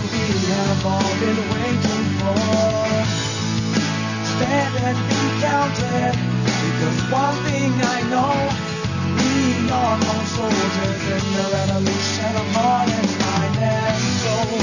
we have all been waiting for. Stand and be counted, because one thing I know, we are all soldiers in the revolution of heart and mind and soul.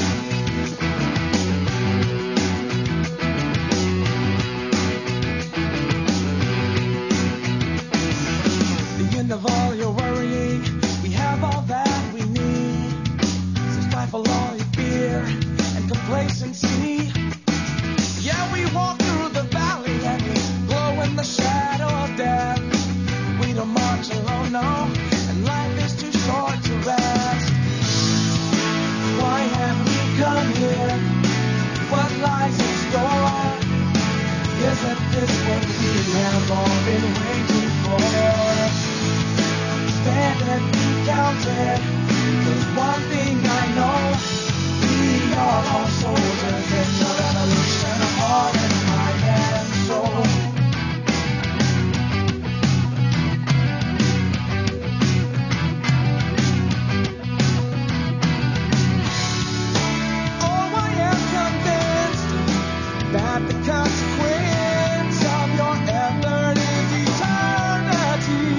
The end of all your worrying, we have all that we need. So stifle all your fear and complacency. Yeah, we walk through the valley and we glow in the shadow of death. We don't march alone, no, and life is too short to rest. Why have we come here? What lies in store? Isn't this what we have all been waiting for? Stand and be counted, 'cause one thing I know, we are all soldiers in the revolution of heart and mind and soul. Oh, I am convinced that the consequence of your effort is eternity.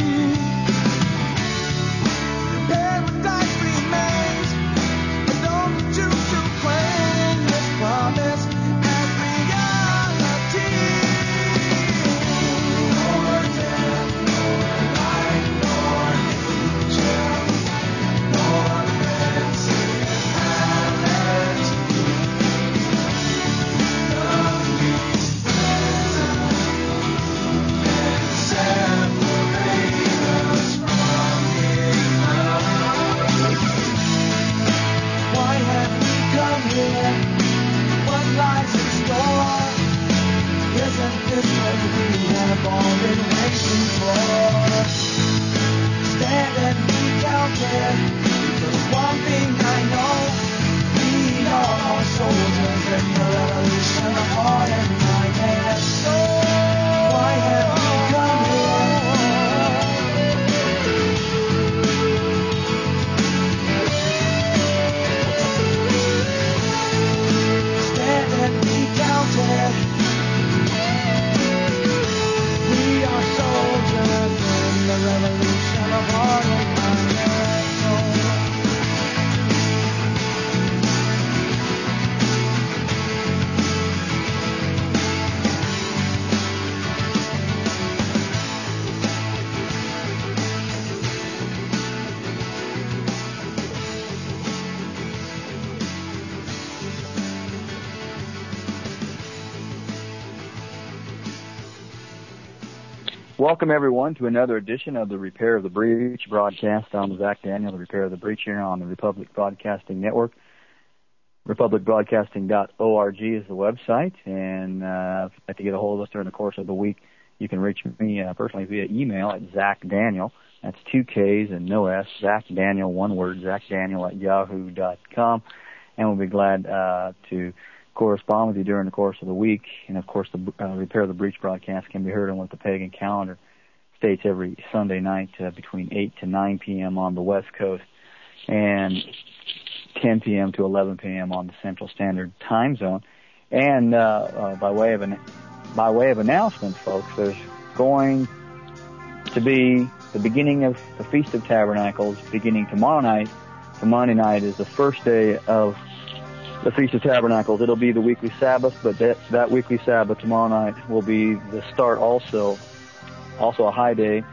Paradise remains, but don't choose to claim this promise as reality. Nor death, nor life, nor nature, nor principality. None of these things can separate us from His love. Why have we come here? What lies in store? Isn't this what we have all been waiting for? Stand and be counted, because one thing I know, we are all soldiers in the revolution of heart and mind and soul. Why have we come here? Stand and be counted. We are soldiers in the revolution of heart and mind and soul. Welcome, everyone, to another edition of the Repair of the Breach broadcast. I'm Zach Daniel, the Repair of the Breach here on the Republic Broadcasting Network. RepublicBroadcasting.org is the website, and if you'd like to get a hold of us during the course of the week, you can reach me personally via email at ZachDaniel. That's 2 Ks and no S, ZachDaniel, one word, ZachDaniel@yahoo.com, and we'll be glad to correspond with you during the course of the week. And of course, the Repair of the Breach broadcast can be heard on what the pagan calendar states every Sunday night between 8 to 9 p.m. on the West Coast and 10 p.m. to 11 p.m. on the Central Standard Time Zone. And by way of announcement, folks, there's going to be the beginning of the Feast of Tabernacles beginning tomorrow night. So Monday night is the first day of the Feast of Tabernacles. It'll be the weekly Sabbath, but that weekly Sabbath tomorrow night will be the start also a high day.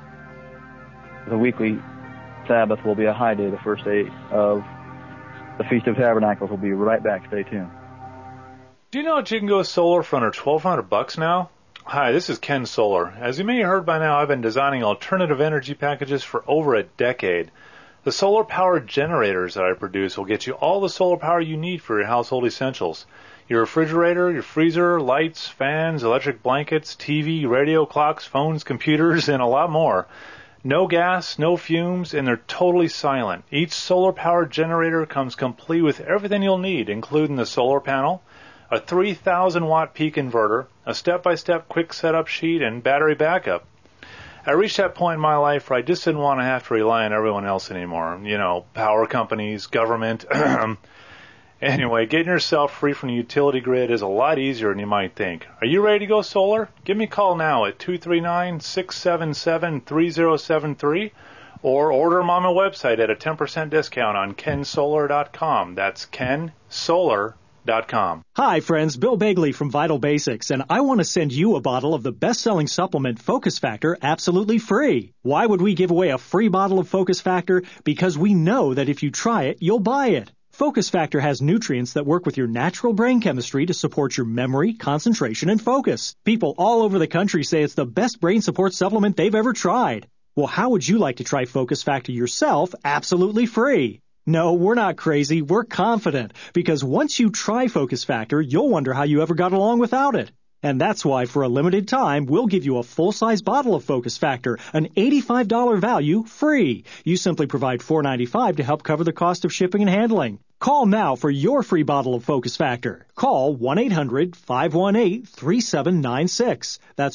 The weekly Sabbath will be a high day, the first day of the Feast of Tabernacles. We'll be right back. Stay tuned. Do you know that you can go solar for under $1,200 now? Hi, this is Ken Solar. As you may have heard by now, I've been designing alternative energy packages for over a decade. The solar-powered generators that I produce will get you all the solar power you need for your household essentials. Your refrigerator, your freezer, lights, fans, electric blankets, TV, radio, clocks, phones, computers, and a lot more. No gas, no fumes, and they're totally silent. Each solar-powered generator comes complete with everything you'll need, including the solar panel, a 3,000-watt peak inverter, a step-by-step quick setup sheet, and battery backup. I reached that point in my life where I just didn't want to have to rely on everyone else anymore. You know, power companies, government. And Anyway, getting yourself free from the utility grid is a lot easier than you might think. Are you ready to go solar? Give me a call now at 239-677-3073 or order them on my website at a 10% discount on kensolar.com. That's kensolar.com. Hi, friends. Bill Bagley from Vital Basics, and I want to send you a bottle of the best-selling supplement Focus Factor absolutely free. Why would we give away a free bottle of Focus Factor? Because we know that if you try it, you'll buy it. Focus Factor has nutrients that work with your natural brain chemistry to support your memory, concentration, and focus. People all over the country say it's the best brain support supplement they've ever tried. Well, how would you like to try Focus Factor yourself absolutely free? No, we're not crazy. We're confident. Because once you try Focus Factor, you'll wonder how you ever got along without it. And that's why, for a limited time, we'll give you a full-size bottle of Focus Factor, an $85 value, free. You simply provide $4.95 to help cover the cost of shipping and handling. Call now for your free bottle of Focus Factor. Call 1-800-518-3796. That's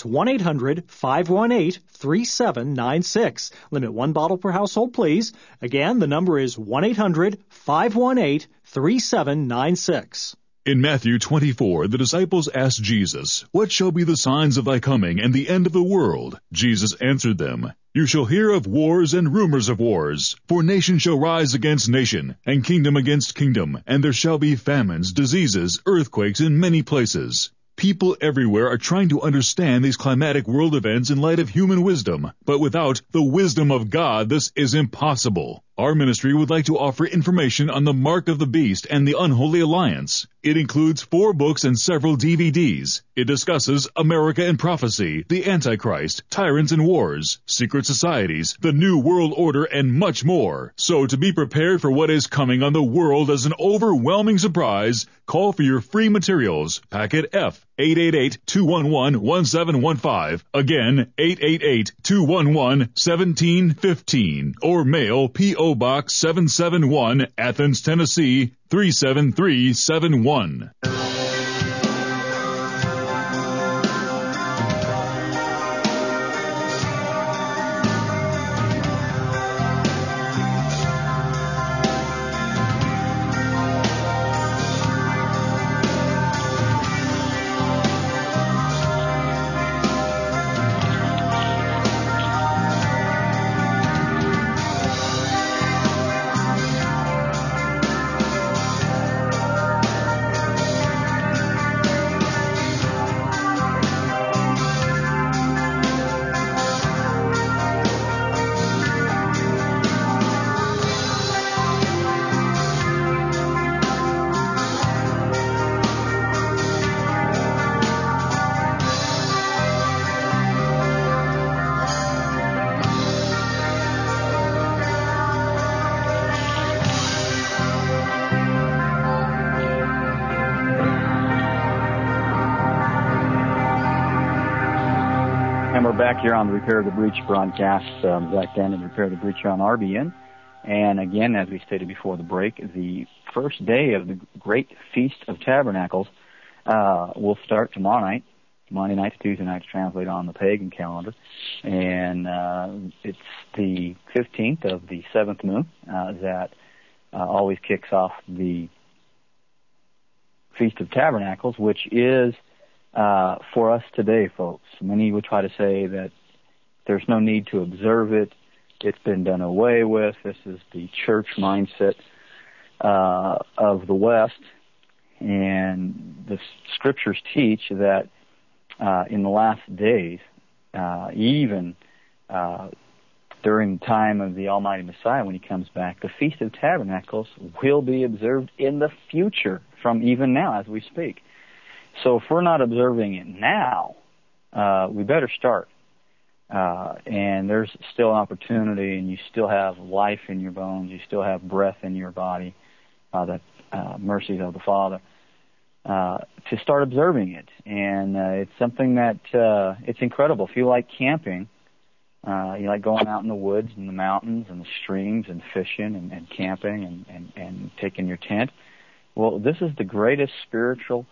1-800-518-3796. Limit one bottle per household, please. Again, the number is 1-800-518-3796. In Matthew 24, the disciples asked Jesus, "What shall be the signs of thy coming and the end of the world?" Jesus answered them, "You shall hear of wars and rumors of wars. For nation shall rise against nation, and kingdom against kingdom, and there shall be famines, diseases, earthquakes in many places." People everywhere are trying to understand these climatic world events in light of human wisdom, but without the wisdom of God, this is impossible. Our ministry would like to offer information on the Mark of the Beast and the Unholy Alliance. It includes 4 books and several DVDs. It discusses America and prophecy, the Antichrist, tyrants and wars, secret societies, the New World Order, and much more. So to be prepared for what is coming on the world as an overwhelming surprise, call for your free materials. Packet F, 888-211-1715. Again, 888-211-1715. Or mail P.O. Box 771, Athens, Tennessee, 37371. And we're back here on the Repair the Breach broadcast. Zach Dannon, Repair the Breach here on RBN. And again, as we stated before the break, the first day of the Great Feast of Tabernacles will start tomorrow night. Monday nights, Tuesday nights translate on the pagan calendar. And it's the 15th of the 7th moon that always kicks off the Feast of Tabernacles, which is for us today, folks. Many would try to say that there's no need to observe it. It's been done away with. This is the church mindset of the West. And the scriptures teach that in the last days, even during the time of the Almighty Messiah when he comes back, the Feast of Tabernacles will be observed in the future from even now as we speak. So if we're not observing it now, we better start. And there's still an opportunity, and you still have life in your bones. You still have breath in your body, the mercies of the Father, to start observing it. And it's something that it's incredible. If you like camping, you like going out in the woods and the mountains and the streams and fishing and camping and taking your tent, well, this is the greatest spiritual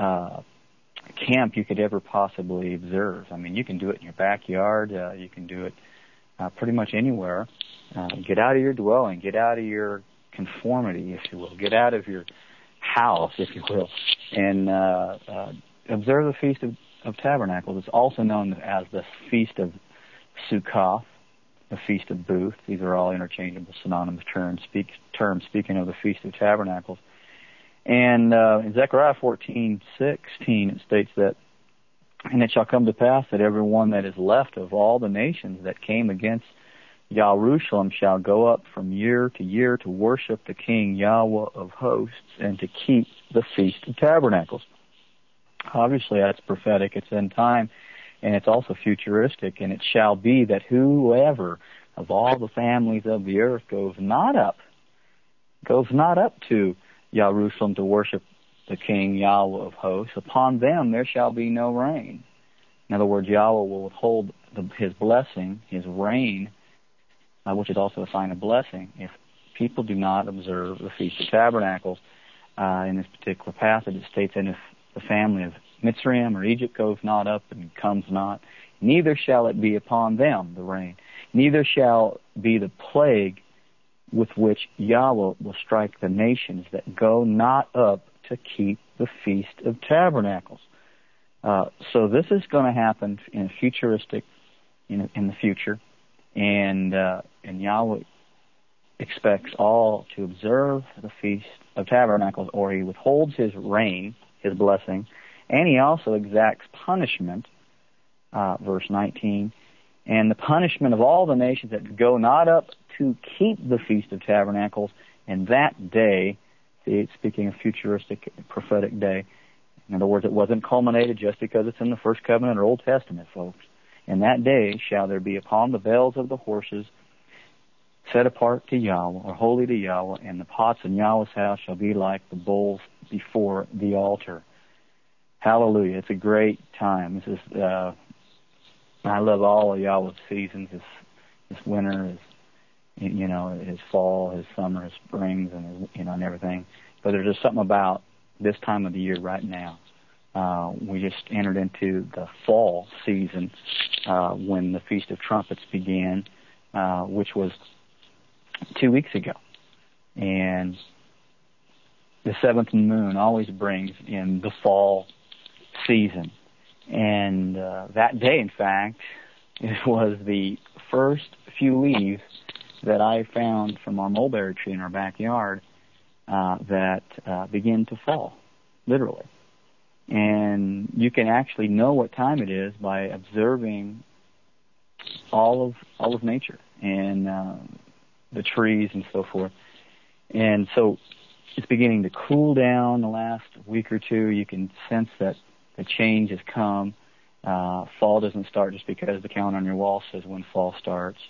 camp you could ever possibly observe. I mean, you can do it in your backyard. You can do it pretty much anywhere. Get out of your dwelling. Get out of your conformity, if you will. Get out of your house, if you will, and observe the Feast of Tabernacles. It's also known as the Feast of Sukkot, the Feast of Booth. These are all interchangeable, synonymous terms speaking of the Feast of Tabernacles. And in Zechariah 14:16, it states that, "And it shall come to pass that every one that is left of all the nations that came against Jerusalem shall go up from year to year to worship the King Yahweh of hosts and to keep the Feast of Tabernacles." Obviously, that's prophetic. It's in time, and it's also futuristic. "And it shall be that whoever of all the families of the earth goes not up to Jerusalem to worship the King Yahweh of hosts, upon them there shall be no rain." In other words, Yahweh will withhold his blessing, his rain, which is also a sign of blessing, if people do not observe the Feast of Tabernacles. In this particular passage, it states, "And if the family of Mitzrayim or Egypt goes not up and comes not, neither shall it be upon them, the rain, neither shall be the plague with which Yahweh will strike the nations that go not up to keep the Feast of Tabernacles." So this is going to happen in a futuristic, in the future, and Yahweh expects all to observe the Feast of Tabernacles, or he withholds his rain, his blessing, and he also exacts punishment, verse 19, "And the punishment of all the nations that go not up to keep the Feast of Tabernacles, and that day," see, it's speaking of futuristic, prophetic day. In other words, it wasn't culminated just because it's in the First Covenant or Old Testament, folks. "And that day shall there be upon the bells of the horses set apart to Yahweh, or holy to Yahweh, and the pots in Yahweh's house shall be like the bowls before the altar." Hallelujah. It's a great time. This is, I love all of Yahweh's seasons, his winter, his fall, his summer, his springs, and and everything. But there's just something about this time of the year right now. We just entered into the fall season when the Feast of Trumpets began, which was 2 weeks ago. And the seventh moon always brings in the fall season. And that day, in fact, it was the first few leaves that I found from our mulberry tree in our backyard that begin to fall, literally. And you can actually know what time it is by observing all of nature and the trees and so forth. And so it's beginning to cool down the last week or two. You can sense that the change has come. Fall doesn't start just because the calendar on your wall says when fall starts.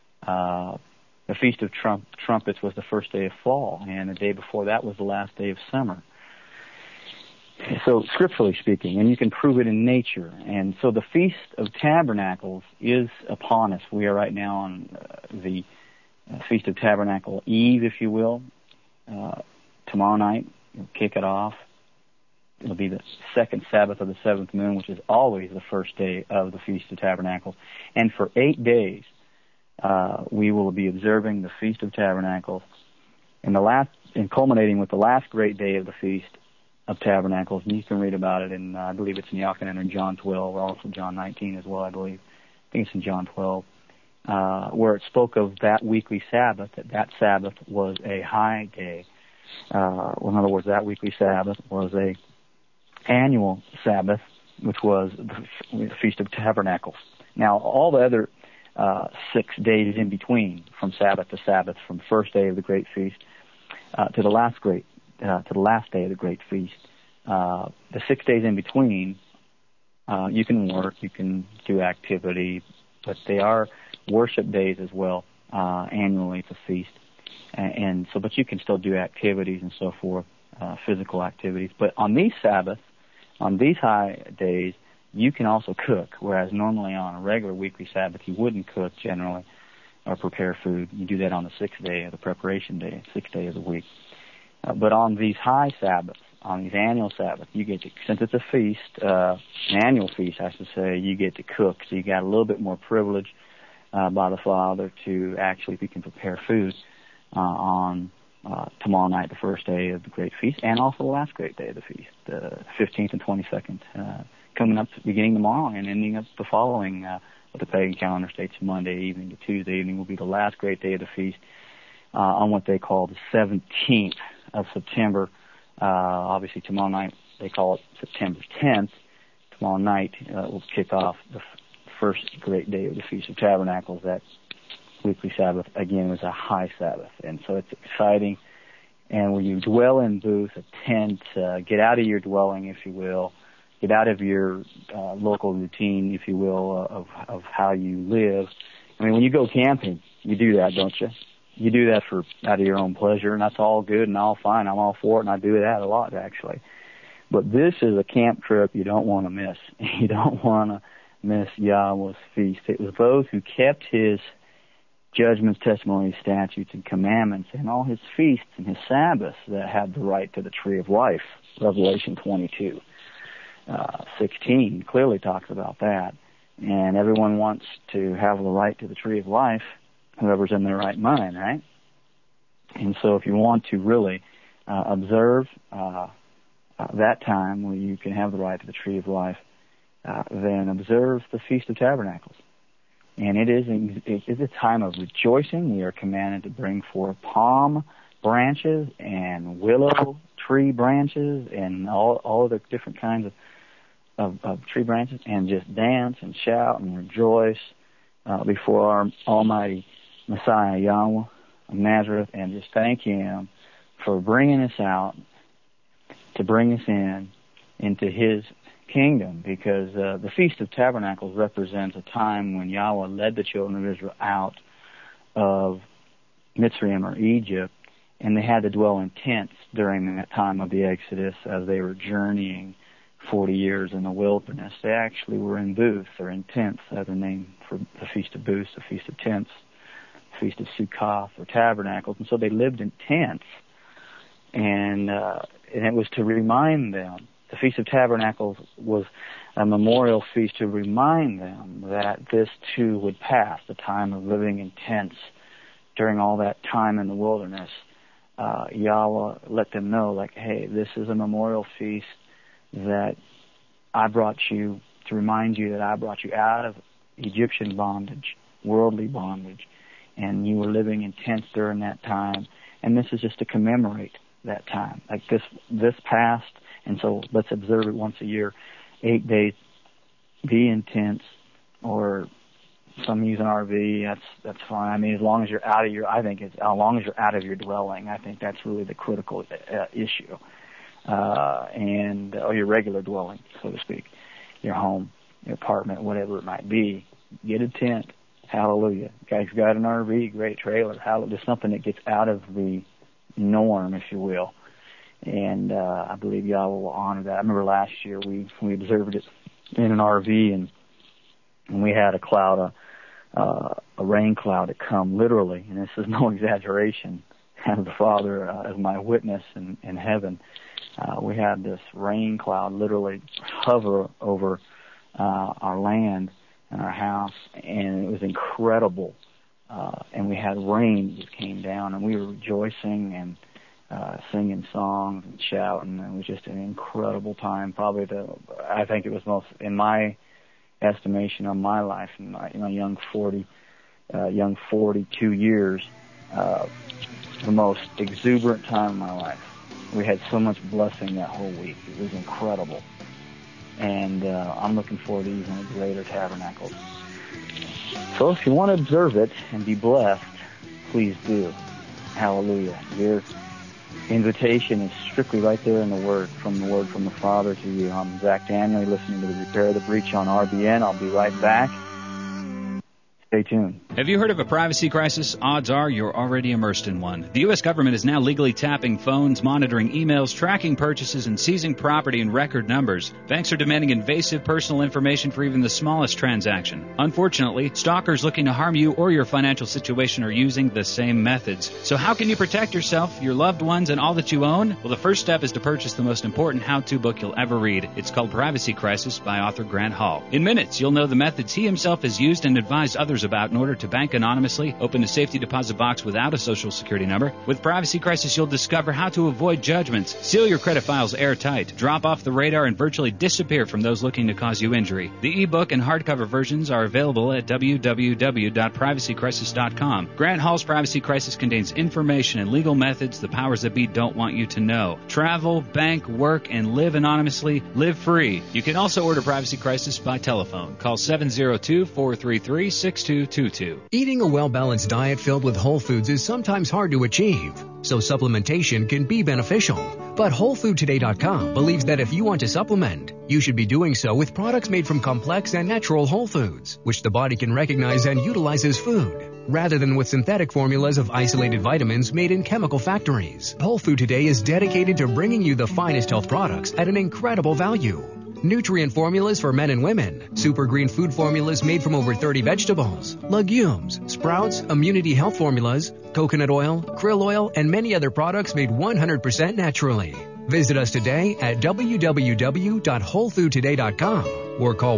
The Feast of Trumpets was the first day of fall, and the day before that was the last day of summer. So, scripturally speaking, and you can prove it in nature. And so the Feast of Tabernacles is upon us. We are right now on the Feast of Tabernacle Eve, if you will. Tomorrow night, we'll kick it off. It'll be the second Sabbath of the seventh moon, which is always the first day of the Feast of Tabernacles. And for 8 days, we will be observing the Feast of Tabernacles, and culminating with the last great day of the Feast of Tabernacles. And you can read about it in, I believe it's in Yochanan and John 12, or also John 19 as well, I believe. I think it's in John 12, where it spoke of that weekly Sabbath, that Sabbath was a high day. In other words, that weekly Sabbath was a annual Sabbath, which was the Feast of Tabernacles. Now, all the other 6 days in between, from Sabbath to Sabbath, from the first day of the great feast to the last day of the great feast, the 6 days in between, you can work, you can do activity, but they are worship days as well. Annually, it's a feast, and so, but you can still do activities and so forth, physical activities. But on these Sabbaths, on these high days, you can also cook, whereas normally on a regular weekly Sabbath you wouldn't cook generally or prepare food. You do that on the 6th day of the preparation day, 6th day of the week. But on these high Sabbaths, on these annual Sabbaths, you get to, since it's a feast, an annual feast, I should say, you get to cook. So you got a little bit more privilege by the Father to actually, if you can prepare food on tomorrow night, the first day of the Great Feast, and also the last great day of the feast, the 15th and 22nd, coming up beginning tomorrow and ending up the following, what the pagan calendar states Monday evening to Tuesday evening will be the last great day of the feast on what they call the 17th of September. Obviously, tomorrow night they call it September 10th. Tomorrow night will kick off the first great day of the Feast of Tabernacles. That weekly Sabbath, again, was a high Sabbath. And so it's exciting. And when you dwell in booth, a tent, get out of your dwelling, if you will, get out of your local routine, if you will, of how you live. I mean, when you go camping, you do that, don't you? You do that out of your own pleasure, and that's all good and all fine. I'm all for it, and I do that a lot, actually. But this is a camp trip you don't want to miss. You don't want to miss Yahweh's feast. It was those who kept his judgments, testimonies, statutes, and commandments, and all his feasts and his Sabbaths that had the right to the tree of life. Revelation 22:16 clearly talks about that. And everyone wants to have the right to the tree of life, whoever's in their right mind, right? And so if you want to really observe that time where you can have the right to the tree of life, then observe the Feast of Tabernacles. And it is a time of rejoicing. We are commanded to bring forth palm branches and willow tree branches and all the different kinds of tree branches, and just dance and shout and rejoice before our Almighty Messiah Yahweh of Nazareth, and just thank Him for bringing us out to bring us into His kingdom, because the Feast of Tabernacles represents a time when Yahweh led the children of Israel out of Mitzrayim or Egypt, and they had to dwell in tents during that time of the Exodus as they were journeying 40 years in the wilderness. They actually were in booths or in tents, as a name for the Feast of Booths, the Feast of Tents, the Feast of Sukkot or Tabernacles, and so they lived in tents, and it was to remind them. The Feast of Tabernacles was a memorial feast to remind them that this too would pass, the time of living in tents during all that time in the wilderness. Yahweh let them know, like, hey, this is a memorial feast that I brought you, to remind you that I brought you out of Egyptian bondage, worldly bondage, and you were living in tents during that time, and this is just to commemorate that time. Like this past. And so let's observe it once a year, 8 days, be in tents, or some use an RV, that's fine. I mean, as long as you're out of your dwelling, I think that's really the critical issue. Or your regular dwelling, so to speak, your home, your apartment, whatever it might be, get a tent. Hallelujah. Guys got an RV, great trailer. Just something that gets out of the norm, if you will. And I believe Yahweh will honor that. I remember last year we observed it in an RV, and we had a rain cloud that come literally, and this is no exaggeration. I have the Father as my witness in heaven. We had this rain cloud literally hover over our land and our house, and it was incredible. And we had rain that just came down, and we were rejoicing and singing songs and shouting. It was just an incredible time. Probably I think it was most, in my estimation of my life, in my young 42 years, the most exuberant time of my life. We had so much blessing that whole week. It was incredible. And I'm looking forward to even a greater tabernacle. So if you want to observe it and be blessed, please do. Hallelujah. Your invitation is strictly right there in the Word from the Father to you. I'm Zach Daniel, listening to the Repair of the Breach on RBN. I'll be right back. Stay tuned. Have you heard of a privacy crisis? Odds are you're already immersed in one. The U.S. government is now legally tapping phones, monitoring emails, tracking purchases, and seizing property in record numbers. Banks are demanding invasive personal information for even the smallest transaction. Unfortunately, stalkers looking to harm you or your financial situation are using the same methods. So how can you protect yourself, your loved ones, and all that you own? Well, the first step is to purchase the most important how-to book you'll ever read. It's called Privacy Crisis by author Grant Hall. In minutes, you'll know the methods he himself has used and advised others customers about in order to bank anonymously, open a safety deposit box without a Social Security number. With Privacy Crisis, you'll discover how to avoid judgments, seal your credit files airtight, drop off the radar, and virtually disappear from those looking to cause you injury. The ebook and hardcover versions are available at www.privacycrisis.com. Grant Hall's Privacy Crisis contains information and legal methods the powers that be don't want you to know. Travel, bank, work, and live anonymously. Live free. You can also order Privacy Crisis by telephone. Call 702-433-6222. Eating a well-balanced diet filled with whole foods is sometimes hard to achieve, so supplementation can be beneficial. But WholeFoodToday.com believes that if you want to supplement, you should be doing so with products made from complex and natural whole foods, which the body can recognize and utilize as food, rather than with synthetic formulas of isolated vitamins made in chemical factories. Whole Food Today is dedicated to bringing you the finest health products at an incredible value. Nutrient formulas for men and women, super green food formulas made from over 30 vegetables, legumes, sprouts, immunity health formulas, coconut oil, krill oil, and many other products made 100% naturally. Visit us today at www.wholefoodtoday.com or call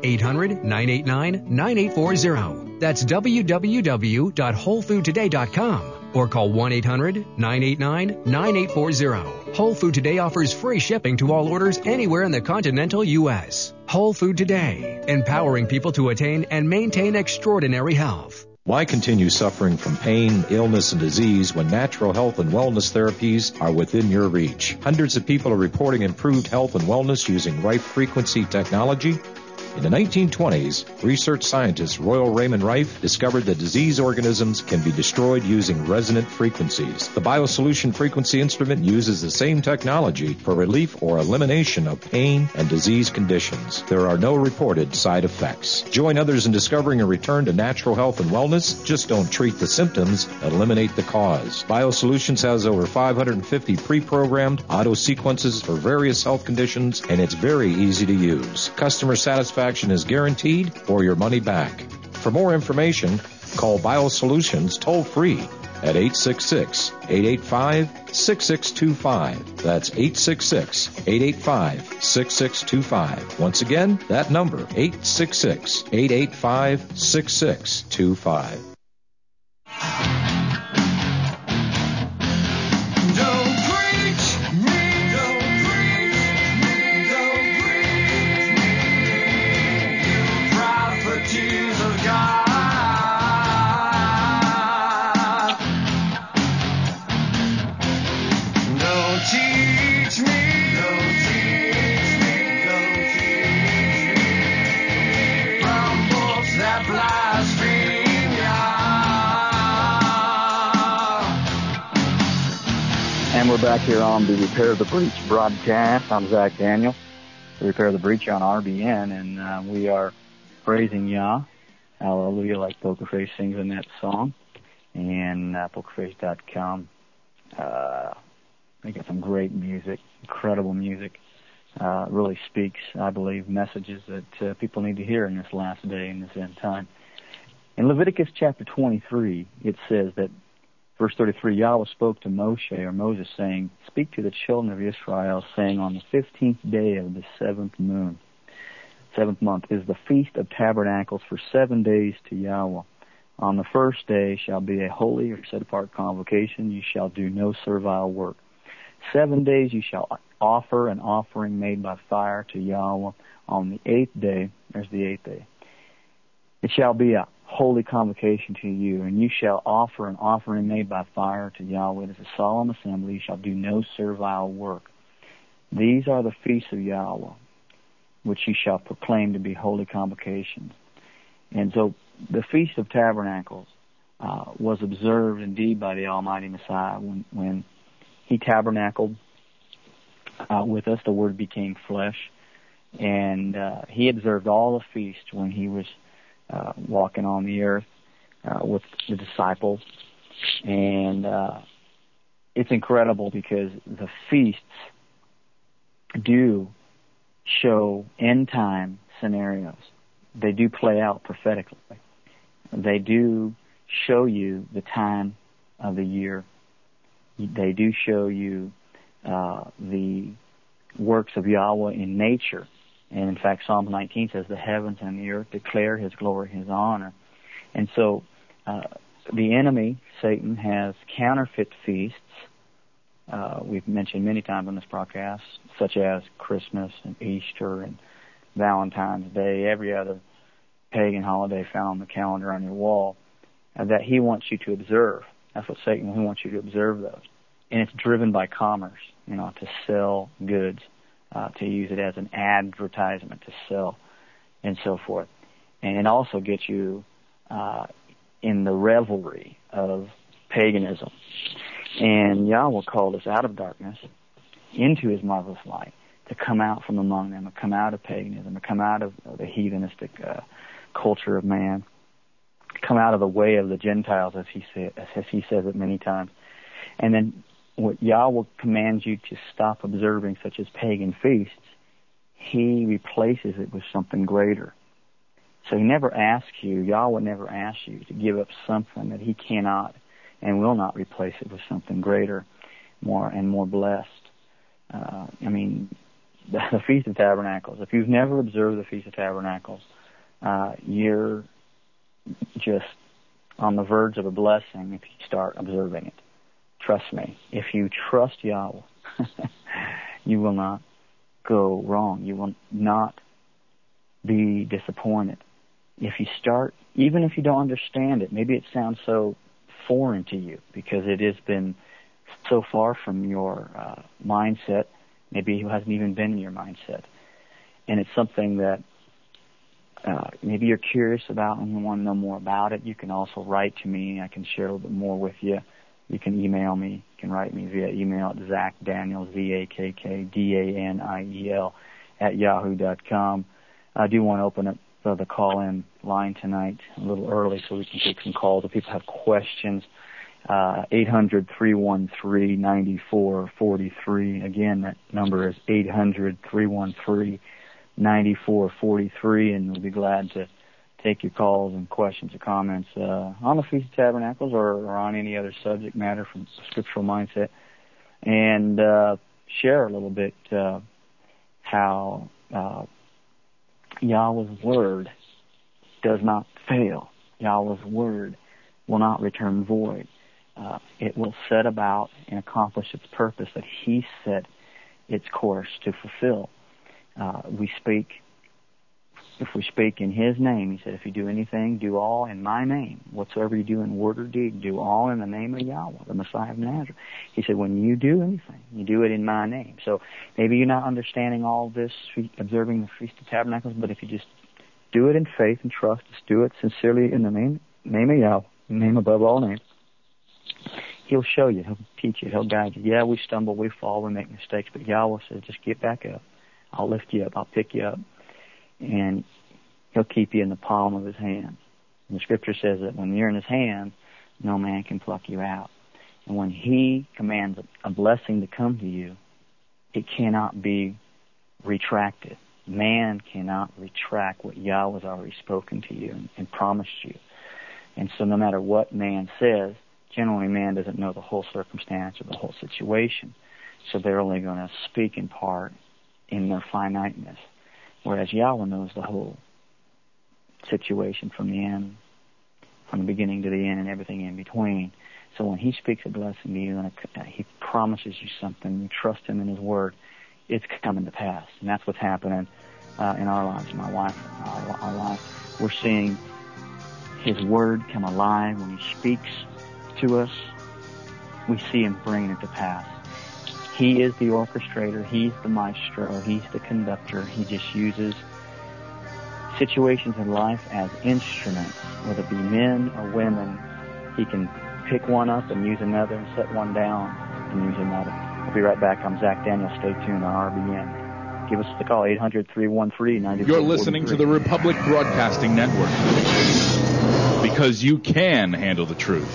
1-800-989-9840. That's www.wholefoodtoday.com or call 1-800-989-9840. Whole Food Today offers free shipping to all orders anywhere in the continental U.S. Whole Food Today, empowering people to attain and maintain extraordinary health. Why continue suffering from pain, illness, and disease when natural health and wellness therapies are within your reach? Hundreds of people are reporting improved health and wellness using Rife frequency technology. In the 1920s, research scientist Royal Raymond Rife discovered that disease organisms can be destroyed using resonant frequencies. The BioSolution frequency instrument uses the same technology for relief or elimination of pain and disease conditions. There are no reported side effects. Join others in discovering a return to natural health and wellness. Just don't treat the symptoms, eliminate the cause. BioSolutions has over 550 pre-programmed auto sequences for various health conditions, and it's very easy to use. Customer satisfaction is guaranteed or your money back. For more information, call BioSolutions toll-free at 866-885-6625. That's 866-885-6625. Once again, that number, 866-885-6625. And we're back here on the Repair the Breach broadcast. I'm Zach Daniel, the Repair the Breach on RBN, and we are praising Yah, hallelujah, like Poker Face sings in that song. And PokerFace.com, they got some great music, incredible music. Really speaks, I believe, messages that people need to hear in this last day, in this end time. In Leviticus chapter 23, it says that, verse 33, Yahweh spoke to Moses, saying, "Speak to the children of Israel, saying, on the 15th day of the seventh month is the Feast of Tabernacles for 7 days to Yahweh. On the first day shall be a holy or set-apart convocation. You shall do no servile work. 7 days you shall offer an offering made by fire to Yahweh. On the 8th day," there's the 8th day, "it shall be a holy convocation to you, and you shall offer an offering made by fire to Yahweh. It is a solemn assembly. You shall do no servile work. These are the feasts of Yahweh, which you shall proclaim to be holy convocations." And so the Feast of Tabernacles was observed indeed by the Almighty Messiah when He tabernacled with us. The Word became flesh, and He observed all the feasts when He was walking on the earth with the disciples. And it's incredible because the feasts do show end time scenarios. They do play out prophetically. They do show you the time of the year. They do show you the works of Yahweh in nature. And in fact, Psalm 19 says, "The heavens and the earth declare His glory, His honor." And so the enemy, Satan, has counterfeit feasts. We've mentioned many times on this broadcast, such as Christmas and Easter and Valentine's Day, every other pagan holiday found on the calendar on your wall, that he wants you to observe. That's what Satan, he wants you to observe those. And it's driven by commerce, to sell goods, to use it as an advertisement to sell and so forth. And it also gets you in the revelry of paganism. And Yahweh called us out of darkness into his marvelous light, to come out from among them, to come out of paganism, to come out of the heathenistic culture of man, to come out of the way of the Gentiles, as he says it many times. And then what Yahweh commands you to stop observing, such as pagan feasts, he replaces it with something greater. So he never asks you, Yahweh never asks you to give up something that he cannot and will not replace it with something greater, more blessed. The Feast of Tabernacles, if you've never observed the Feast of Tabernacles, you're just on the verge of a blessing if you start observing it. Trust me. If you trust Yahweh, you will not go wrong. You will not be disappointed. If you start, even if you don't understand it, maybe it sounds so foreign to you because it has been so far from your mindset. Maybe it hasn't even been in your mindset. And it's something that maybe you're curious about and you want to know more about it. You can also write to me. I can share a little bit more with you. You can email me. You can write me via email at ZakkDaniel, ZakkDaniel, @yahoo.com. I do want to open up the call-in line tonight a little early so we can take some calls if people have questions. 800-313-9443. Again, that number is 800-313-9443, and we'll be glad to take your calls and questions or comments on the Feast of Tabernacles or on any other subject matter from scriptural mindset, and share a little bit how Yahweh's word does not fail. Yahweh's word will not return void. It will set about and accomplish its purpose that he set its course to fulfill. If we speak in his name, he said, if you do anything, do all in my name. Whatsoever you do in word or deed, do all in the name of Yahweh, the Messiah of Nazareth. He said, when you do anything, you do it in my name. So maybe you're not understanding all this, observing the Feast of Tabernacles, but if you just do it in faith and trust, just do it sincerely in the name of Yahweh, name above all names, he'll show you, he'll teach you, he'll guide you. Yeah, we stumble, we fall, we make mistakes, but Yahweh says, just get back up. I'll lift you up, I'll pick you up, and he'll keep you in the palm of his hand. And the scripture says that when you're in his hand, no man can pluck you out. And when he commands a blessing to come to you, it cannot be retracted. Man cannot retract what Yahweh has already spoken to you and promised you. And so no matter what man says, generally man doesn't know the whole circumstance or the whole situation. So they're only going to speak in part in their finiteness. Whereas Yahweh knows the whole situation from the end, from the beginning to the end and everything in between. So when he speaks a blessing to you and he promises you something, you trust him in his word, it's coming to pass. And that's what's happening in our lives, my wife, our life. We're seeing his word come alive. When he speaks to us, we see him bringing it to pass. He is the orchestrator. He's the maestro. He's the conductor. He just uses situations in life as instruments, whether it be men or women. He can pick one up and use another and set one down and use another. We'll be right back. I'm Zakk Daniel. Stay tuned on RBN. Give us the call, 800-313-9443. You're listening to the Republic Broadcasting Network because you can handle the truth.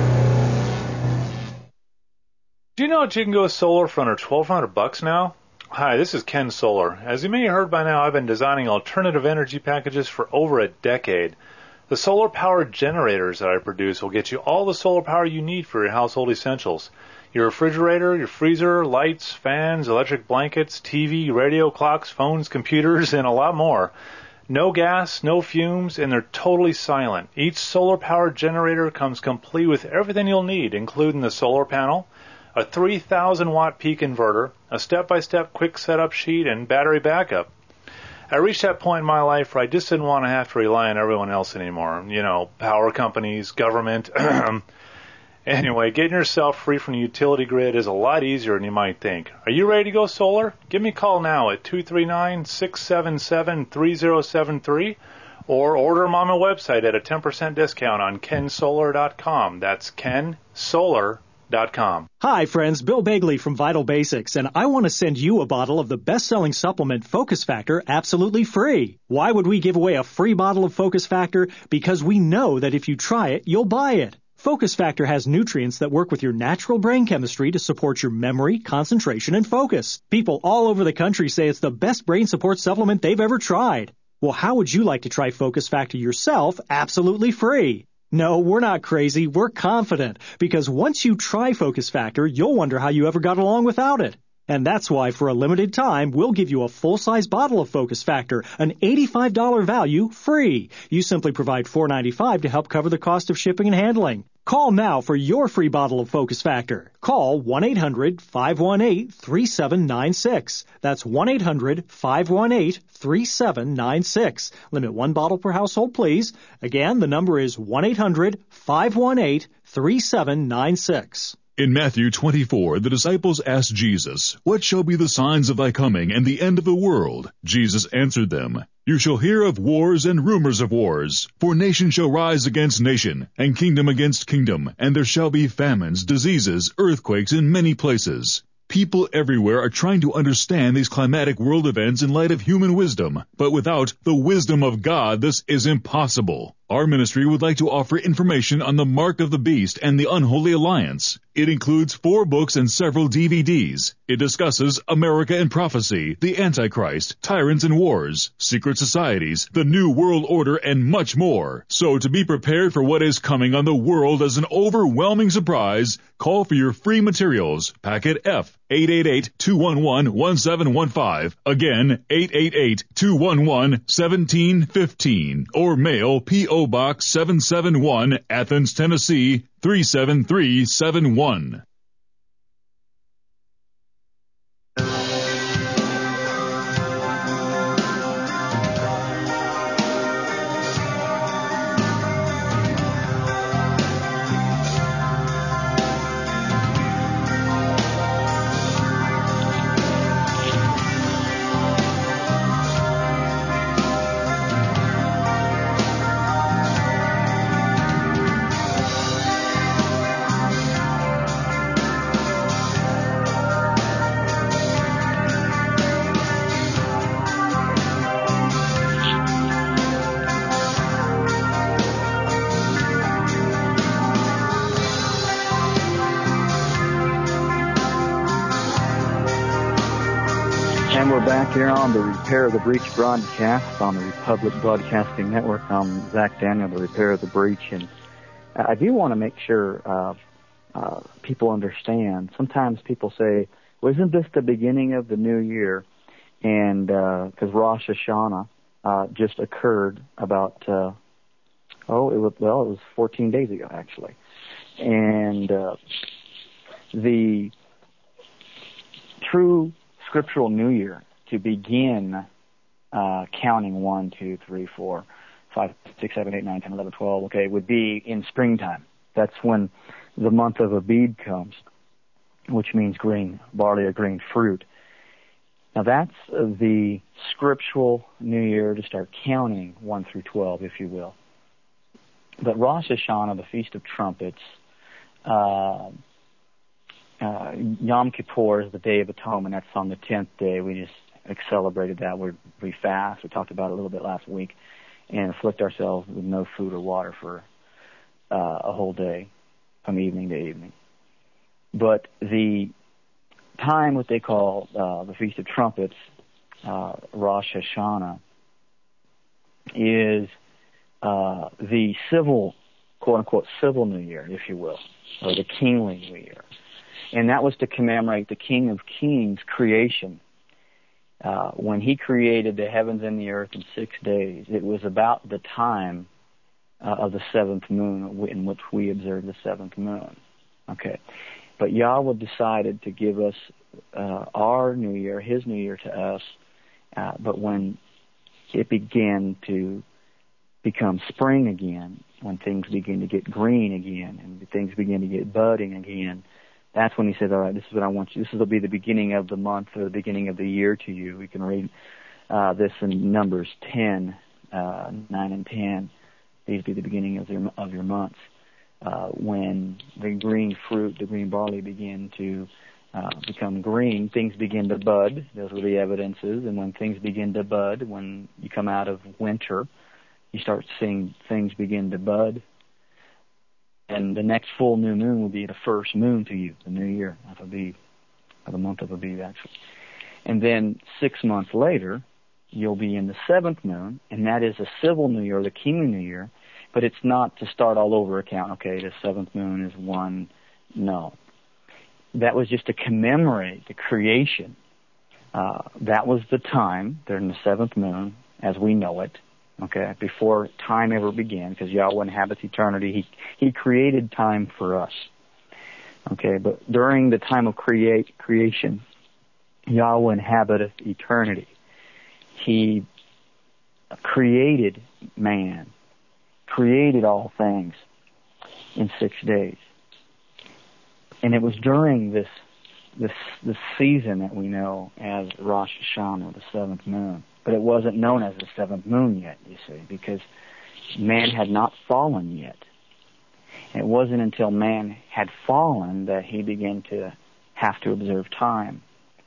Do you know that you can go solar for under $1,200 now? Hi, this is Ken Solar. As you may have heard by now, I've been designing alternative energy packages for over a decade. The solar-powered generators that I produce will get you all the solar power you need for your household essentials. Your refrigerator, your freezer, lights, fans, electric blankets, TV, radio, clocks, phones, computers, and a lot more. No gas, no fumes, and they're totally silent. Each solar-powered generator comes complete with everything you'll need, including the solar panel, a 3,000-watt peak inverter, a step-by-step quick setup sheet, and battery backup. I reached that point in my life where I just didn't want to have to rely on everyone else anymore. You know, power companies, government. Anyway, getting yourself free from the utility grid is a lot easier than you might think. Are you ready to go solar? Give me a call now at 239-677-3073 or order them on my website at a 10% discount on kensolar.com. That's kensolar.com. Hi, friends. Bill Bagley from Vital Basics, and I want to send you a bottle of the best-selling supplement Focus Factor absolutely free. Why would we give away a free bottle of Focus Factor? Because we know that if you try it, you'll buy it. Focus Factor has nutrients that work with your natural brain chemistry to support your memory, concentration, and focus. People all over the country say it's the best brain support supplement they've ever tried. Well, how would you like to try Focus Factor yourself absolutely free? No, we're not crazy. We're confident. Because once you try Focus Factor, you'll wonder how you ever got along without it. And that's why, for a limited time, we'll give you a full-size bottle of Focus Factor, an $85 value, free. You simply provide $4.95 to help cover the cost of shipping and handling. Call now for your free bottle of Focus Factor. Call 1-800-518-3796. That's 1-800-518-3796. Limit one bottle per household, please. Again, the number is 1-800-518-3796. In Matthew 24, the disciples asked Jesus, "What shall be the signs of thy coming and the end of the world?" Jesus answered them, "You shall hear of wars and rumors of wars. For nation shall rise against nation, and kingdom against kingdom, and there shall be famines, diseases, earthquakes in many places." People everywhere are trying to understand these climatic world events in light of human wisdom, but without the wisdom of God, this is impossible. Our ministry would like to offer information on the Mark of the Beast and the Unholy Alliance. It includes 4 books and several DVDs. It discusses America and prophecy, the Antichrist, tyrants and wars, secret societies, the New World Order, and much more. So to be prepared for what is coming on the world as an overwhelming surprise, call for your free materials. Packet F, 888-211-1715. Again, 888-211-1715. Or mail P.O. Box 771, Athens, Tennessee, 37371. And we're back here on the Repair of the Breach broadcast on the Republic Broadcasting Network. I'm Zach Daniel, the Repair of the Breach. And I do want to make sure people understand. Sometimes people say, well, isn't this the beginning of the new year? And because Rosh Hashanah just occurred about, it was 14 days ago, actually. And the true scriptural new year to begin counting 1, 2, 3, 4, 5, 6, 7, 8, 9, 10, 11, 12, okay, would be in springtime. That's when the month of Abib comes, which means green barley or green fruit. Now that's the scriptural new year to start counting 1 through 12, if you will. But Rosh Hashanah, the Feast of Trumpets, Yom Kippur is the Day of Atonement. That's on the 10th day. We just celebrated that. We fast. We talked about it a little bit last week, and afflict ourselves with no food or water for a whole day, from evening to evening. But the time, what they call the Feast of Trumpets, Rosh Hashanah, is the civil, quote-unquote, civil New Year, if you will, or the kingly New Year. And that was to commemorate the King of Kings' creation. when he created the heavens and the earth in 6 days, it was about the time of the seventh moon in which we observe the seventh moon. Okay. But Yahweh decided to give us our new year, his new year to us, but when it began to become spring again, when things begin to get green again and things begin to get budding again, that's when he said, all right, this is what I want you. This will be the beginning of the month or the beginning of the year to you. We can read this in Numbers 10, 9 and 10. These be the beginning of your months. When the green fruit, the green barley begin to become green, things begin to bud. Those were the evidences. And when things begin to bud, when you come out of winter, you start seeing things begin to bud. And the next full new moon will be the first moon to you, the new year. That'll be the month of Aviv, actually. And then 6 months later, you'll be in the seventh moon, and that is a civil new year, the kingly new year. But it's not to start all over account. Okay, the seventh moon is one. No. That was just to commemorate the creation. That was the time during the seventh moon, as we know it. Okay, before time ever began, because Yahweh inhabits eternity. He created time for us. Okay, but during the time of creation, Yahweh inhabiteth eternity. He created man, created all things in 6 days. And it was during this season that we know as Rosh Hashanah, the seventh moon. But it wasn't known as the seventh moon yet, you see, because man had not fallen yet. And it wasn't until man had fallen that he began to have to observe time.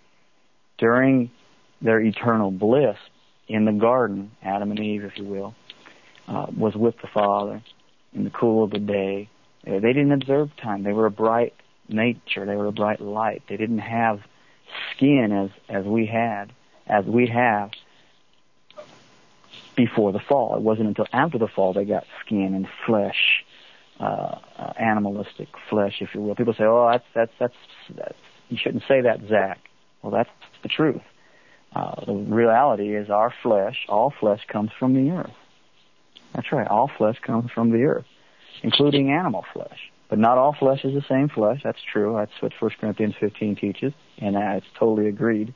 During their eternal bliss in the garden, Adam and Eve, if you will, was with the Father in the cool of the day. They didn't observe time. They were a bright nature. They were a bright light. They didn't have skin as we have before the fall. It wasn't until after the fall they got skin and flesh, animalistic flesh, if you will. People say, "Oh, that's you shouldn't say that, Zach." Well, that's the truth. The reality is all flesh comes from the earth. That's right. All flesh comes from the earth, including animal flesh. But not all flesh is the same flesh. That's true. That's what 1 Corinthians 15 teaches, and it's totally agreed.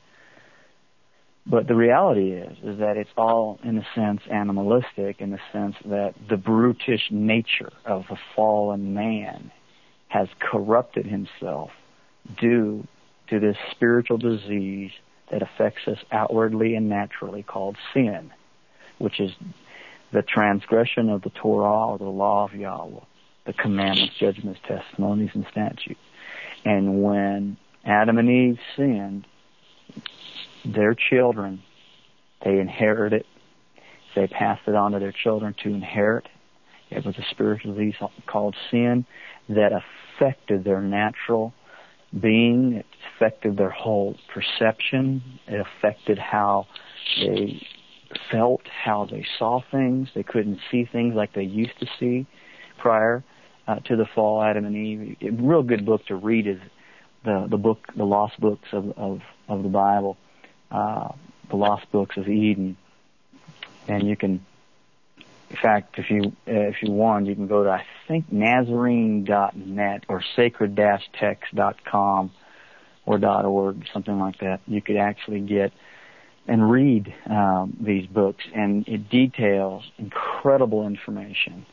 But the reality is that it's all, in a sense, animalistic, in the sense that the brutish nature of the fallen man has corrupted himself due to this spiritual disease that affects us outwardly and naturally called sin, which is the transgression of the Torah, or the law of Yahweh, the commandments, judgments, testimonies, and statutes. And when Adam and Eve sinned, their children, they inherited it. They passed it on to their children to inherit. It was a spiritual disease called sin that affected their natural being. It affected their whole perception. It affected how they felt, how they saw things. They couldn't see things like they used to see prior to the fall, Adam and Eve. A real good book to read is the book, the Lost Books of the Bible. The Lost Books of Eden, and you can, in fact, if you want, you can go to, I think, Nazarene.net or sacred-text.com or .org, something like that. You could actually get and read these books, and it details incredible information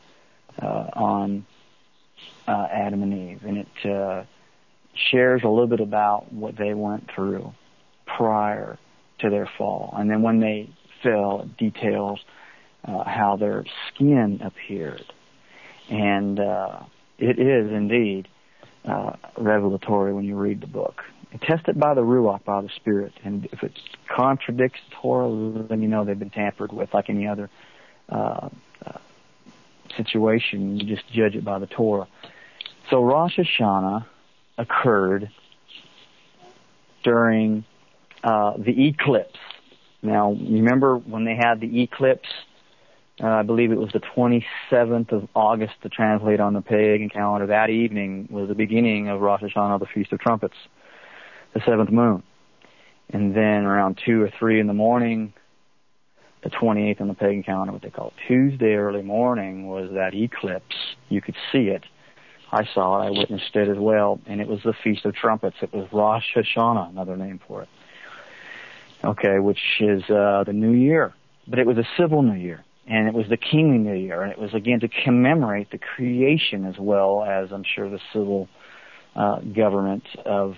on Adam and Eve, and it shares a little bit about what they went through prior to their fall. And then when they fell, it details how their skin appeared. And it is indeed revelatory when you read the book. And test it by the Ruach, by the Spirit. And if it contradicts Torah, then you know they've been tampered with, like any other situation. You just judge it by the Torah. So Rosh Hashanah occurred during the eclipse. Now, remember when they had the eclipse? I believe it was the 27th of August to translate on the pagan calendar. That evening was the beginning of Rosh Hashanah, the Feast of Trumpets, the seventh moon. And then around 2 or 3 in the morning, the 28th on the pagan calendar, what they call Tuesday early morning, was that eclipse. You could see it. I saw it. I witnessed it as well. And it was the Feast of Trumpets. It was Rosh Hashanah, another name for it. Okay, which is the New Year. But it was a civil New Year. And it was the kingly New Year. And it was, again, to commemorate the creation as well as, I'm sure, the civil government of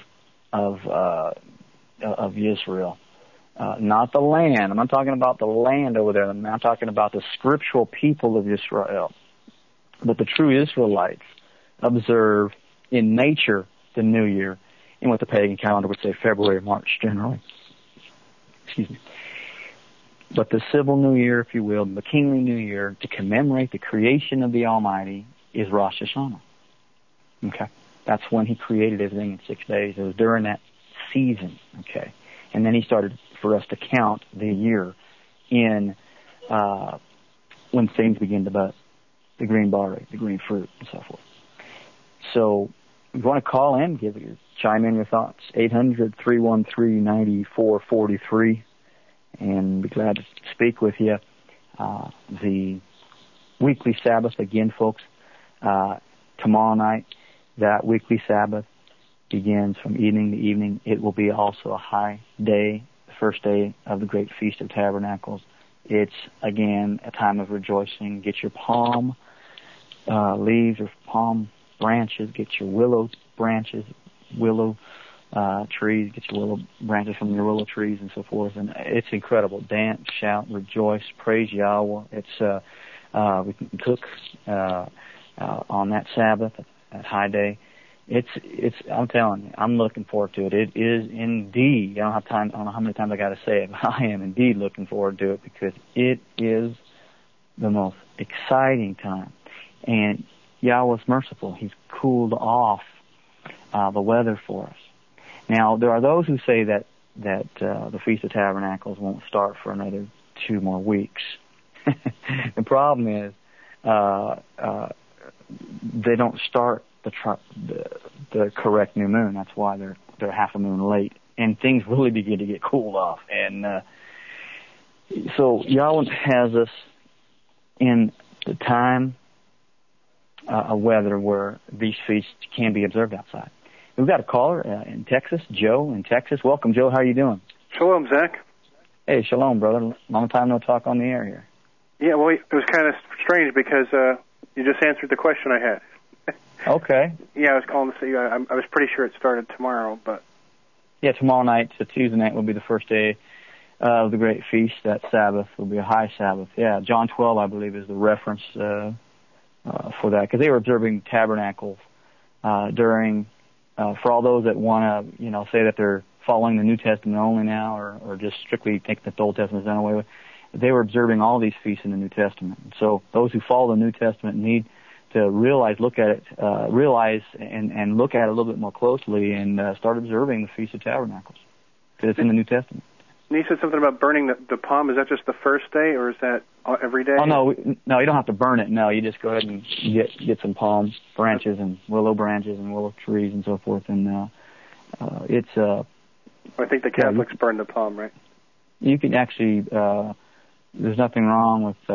Israel. Not the land. I'm not talking about the land over there. I'm talking about the scriptural people of Israel. But the true Israelites observe in nature the New Year, in what the pagan calendar would say February, March generally. Excuse me. But the civil New Year, if you will, the kingly New Year, to commemorate the creation of the Almighty, is Rosh Hashanah. Okay? That's when He created everything in 6 days. It was during that season. Okay? And then He started for us to count the year in when things begin to bud, the green barley, the green fruit, and so forth. So if you want to call in, chime in your thoughts. 800-313-9443, and be glad to speak with you. The weekly Sabbath, again, folks, tomorrow night, that weekly Sabbath begins from evening to evening. It will be also a high day, the first day of the Great Feast of Tabernacles. It's, again, a time of rejoicing. Get your palm leaves or palm branches. Get your willow branches, willow trees. Get your willow branches from your willow trees and so forth. And it's incredible. Dance, shout, rejoice, praise Yahweh. It's we can cook on that Sabbath, that high day. It's. I'm telling you, I'm looking forward to it. It is indeed. I don't have time. I don't know how many times I got to say it, but I am indeed looking forward to it because it is the most exciting time. And Yahweh's merciful. He's cooled off the weather for us. Now, there are those who say that the Feast of Tabernacles won't start for another 2 more weeks. The problem is they don't start the correct new moon. That's why they're half a moon late, and things really begin to get cooled off. And so Yahweh has us in the time of weather where these feasts can be observed outside. We've got a caller in Texas, Joe in Texas. Welcome, Joe. How are you doing? Shalom, Zach. Hey, shalom, brother. Long time no talk on the air here. Yeah, well, it was kind of strange because you just answered the question I had. Okay. Yeah, I was calling to see. I was pretty sure it started tomorrow, but yeah, tomorrow night, so Tuesday night will be the first day of the Great Feast. That Sabbath will be a high Sabbath. Yeah, John 12, I believe, is the reference for that because they were observing tabernacles during. For all those that want to, say that they're following the New Testament only now, or just strictly think that the Old Testament is done away with, they were observing all these feasts in the New Testament. And so those who follow the New Testament need to realize, look at it, and look at it a little bit more closely, and start observing the Feast of Tabernacles because it's in the New Testament. And you said something about burning the palm. Is that just the first day, or is that every day? Oh no, you don't have to burn it. No, you just go ahead and get some palm branches and willow branches and willow trees and so forth. And it's. I think the Catholics burn the palm, right? You can actually. There's nothing wrong with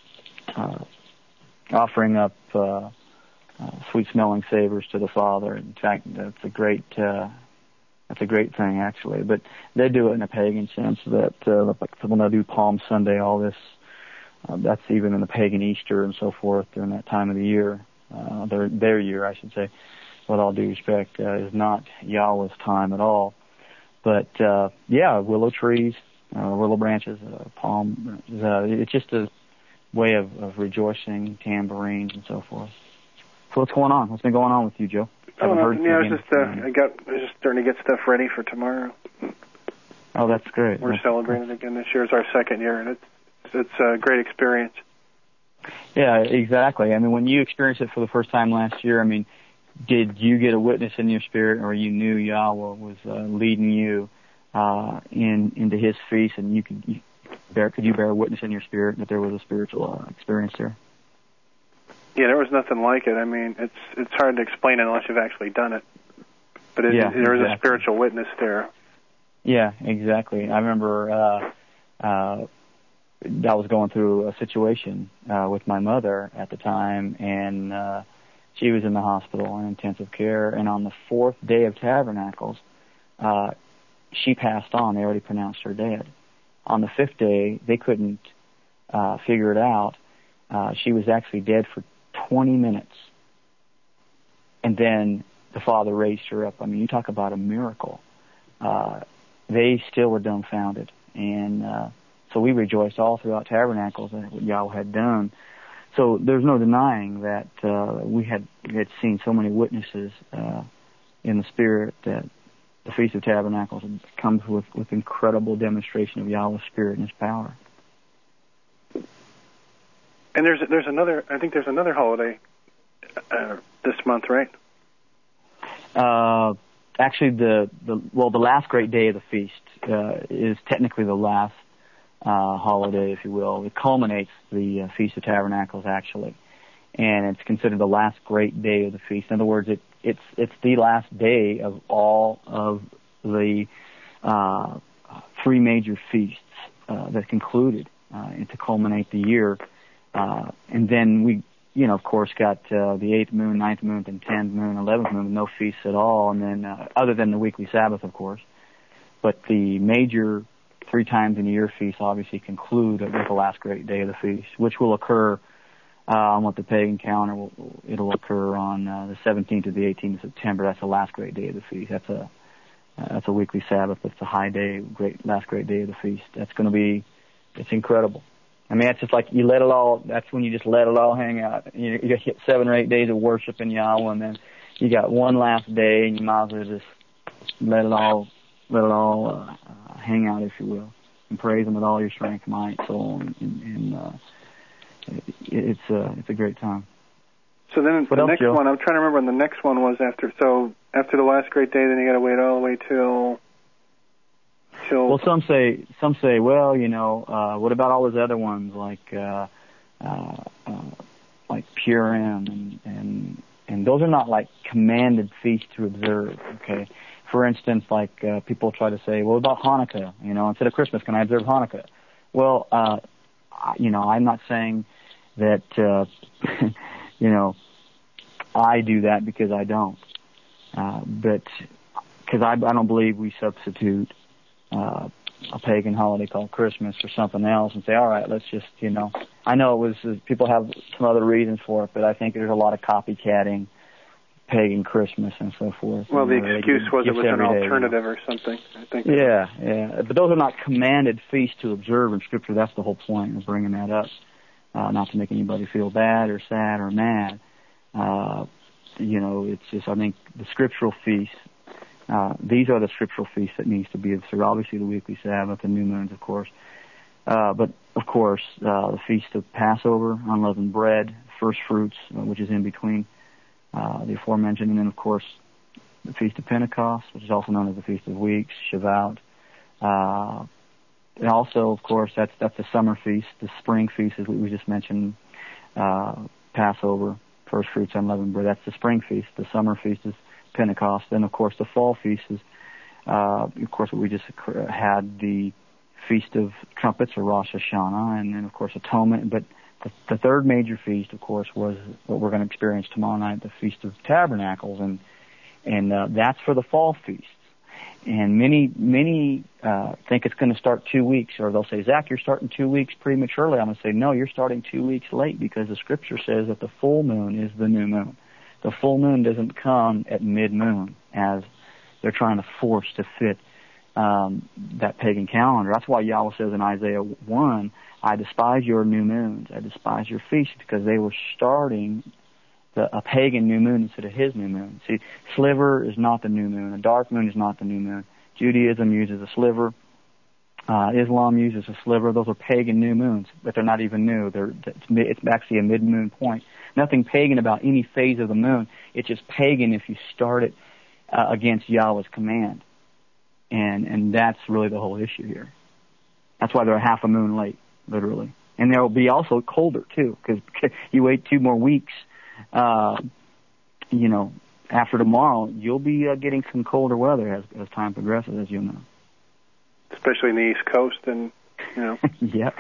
offering up sweet-smelling savors to the Father. In fact, that's a great thing, actually. But they do it in a pagan sense. That like when they do Palm Sunday, all this. That's even in the pagan Easter and so forth during that time of the year. Their year, I should say, with all due respect, is not Yahweh's time at all. But willow trees, willow branches, palm. It's just a way of rejoicing, tambourines and so forth. So what's going on? What's been going on with you, Joe? I was just starting to get stuff ready for tomorrow. Oh, that's great. We're celebrating again this year. It's our second year, and it's a great experience. Yeah, exactly. I mean, when you experienced it for the first time last year, I mean, did you get a witness in your spirit, or you knew Yahweh was leading you into His feast, and could you bear witness in your spirit that there was a spiritual experience there? Yeah, there was nothing like it. I mean, it's hard to explain unless you've actually done it. But there was a spiritual witness there. Yeah, exactly. I remember I was going through a situation with my mother at the time, and she was in the hospital in intensive care. And on the 4th day of Tabernacles, she passed on. They already pronounced her dead. On the 5th day, they couldn't figure it out. She was actually dead for 20 minutes. And then the Father raised her up. I mean, you talk about a miracle. They still were dumbfounded. And so we rejoiced all throughout Tabernacles at what Yahweh had done. So there's no denying that we had seen so many witnesses in the Spirit that the Feast of Tabernacles comes with incredible demonstration of Yahweh's Spirit and His power. And there's another. I think there's another holiday this month, right? Actually, the last great day of the feast is technically the last holiday, if you will. It culminates the Feast of Tabernacles, actually, and it's considered the last great day of the feast. In other words, it's the last day of all of the 3 major feasts that concluded to culminate the year. And then we, of course, got the 8th moon, 9th moon, and 10th moon, 11th moon, no feasts at all, and then other than the weekly Sabbath, of course. But the major 3 times in a year feasts obviously conclude with the last great day of the feast, which will occur on what the pagan calendar it'll occur on the 17th to the 18th of September. That's the last great day of the feast. That's a weekly Sabbath. That's a high day, last great day of the feast. That's going to be, it's incredible. I mean, it's just like you let it all. That's when you just let it all hang out. You get 7 or 8 days of worship in Yahweh, and then you got one last day, and you might as well just let it all hang out, if you will, and praise Him with all your strength, might, soul, and it's a great time. So then the next one, I'm trying to remember when the next one was after. So after the last great day, then you got to wait all the way till. Well, some say, well, what about all those other ones like Purim and those are not like commanded feasts to observe. Okay, for instance, like people try to say, well, about Hanukkah, instead of Christmas, can I observe Hanukkah? Well, I'm not saying that I do that because I don't, but because I don't believe we substitute a pagan holiday called Christmas for something else and say, all right, let's just, I know it was, people have some other reasons for it, but I think there's a lot of copycatting pagan Christmas and so forth. Well, the excuse was it was an alternative or something, I think. Yeah. But those are not commanded feasts to observe in Scripture. That's the whole point of bringing that up. Not to make anybody feel bad or sad or mad. It's just, I think, the scriptural feasts, these are the scriptural feasts that needs to be observed. Obviously, the weekly Sabbath and new moons, of course. But, of course, the Feast of Passover, unleavened bread, first fruits, which is in between the aforementioned. And then, of course, the Feast of Pentecost, which is also known as the Feast of Weeks, Shavuot. And also, of course, that's the summer feast, the spring feast, as we just mentioned, Passover, first fruits, unleavened bread. That's the spring feast. The summer feast is Pentecost. Then, of course, the fall feast is, of course, what we just had, the Feast of Trumpets, or Rosh Hashanah, and then, of course, Atonement. But the third major feast, of course, was what we're going to experience tomorrow night, the Feast of Tabernacles, and that's for the fall feast. And many think it's going to start 2 weeks, or they'll say, Zach, you're starting 2 weeks prematurely. I'm going to say, no, you're starting 2 weeks late, because the Scripture says that the full moon is the new moon. The full moon doesn't come at mid-moon, as they're trying to force to fit that pagan calendar. That's why Yahweh says in Isaiah 1, I despise your new moons, I despise your feasts, because they were starting a pagan new moon instead of His new moon. See, sliver is not the new moon. A dark moon is not the new moon. Judaism uses a sliver. Islam uses a sliver. Those are pagan new moons, but they're not even new. It's actually a mid-moon point. Nothing pagan about any phase of the moon. It's just pagan if you start it against Yahweh's command. And that's really the whole issue here. That's why they're a half a moon late, literally. And there will be also colder, too, because you wait 2 more weeks. After tomorrow, you'll be getting some colder weather as time progresses, as you'll know. especially in the East Coast, and Yeah.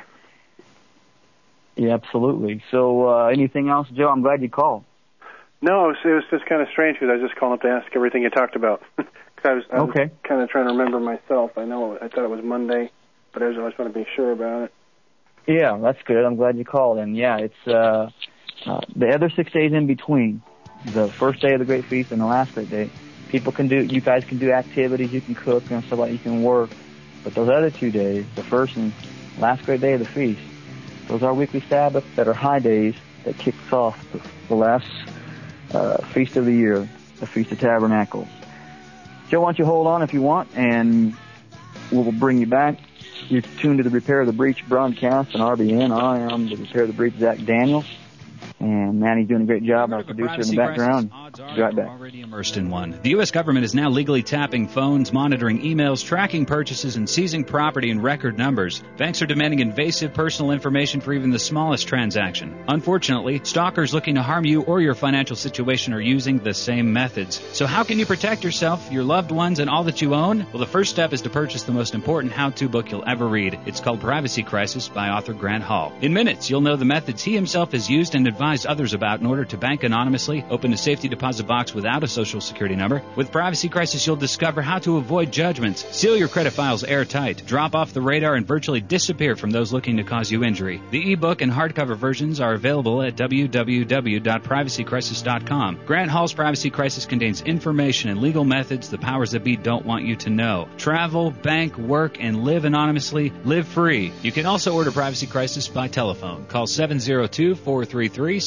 Yeah, absolutely. So, anything else, Joe? I'm glad you called. No, it was just kind of strange because I was just calling up to ask everything you talked about. I was kind of trying to remember myself. I thought it was Monday, but I just want to be sure about it. Yeah, that's good. I'm glad you called. And yeah, it's the other 6 days in between, the first day of the Great Feast and the last Great Day. You guys can do activities, you can cook and stuff like that, you can work. But those other 2 days, the first and last Great Day of the feast, those are weekly Sabbath that are high days that kicks off the last feast of the year, the Feast of Tabernacles. Joe, why don't you hold on if you want, and we'll bring you back. You're tuned to the Repair of the Breach broadcast on RBN. I am the Repair of the Breach, Zach Daniels. And Manny's doing a great job, our producer in the background. Be right back. Already immersed in one. The U.S. government is now legally tapping phones, monitoring emails, tracking purchases, and seizing property in record numbers. Banks are demanding invasive personal information for even the smallest transaction. Unfortunately, stalkers looking to harm you or your financial situation are using the same methods. So how can you protect yourself, your loved ones, and all that you own? Well, the first step is to purchase the most important how-to book you'll ever read. It's called Privacy Crisis by author Grant Hall. In minutes, you'll know the methods he himself has used and advised others about in order to bank anonymously, open a safety deposit box without a social security number. With Privacy Crisis, you'll discover how to avoid judgments, seal your credit files airtight, drop off the radar, and virtually disappear from those looking to cause you injury. The ebook and hardcover versions are available at www.privacycrisis.com. Grant Hall's Privacy Crisis contains information and legal methods the powers that be don't want you to know. Travel, bank, work, and live anonymously. Live free. You can also order Privacy Crisis by telephone. Call 702-433-6222.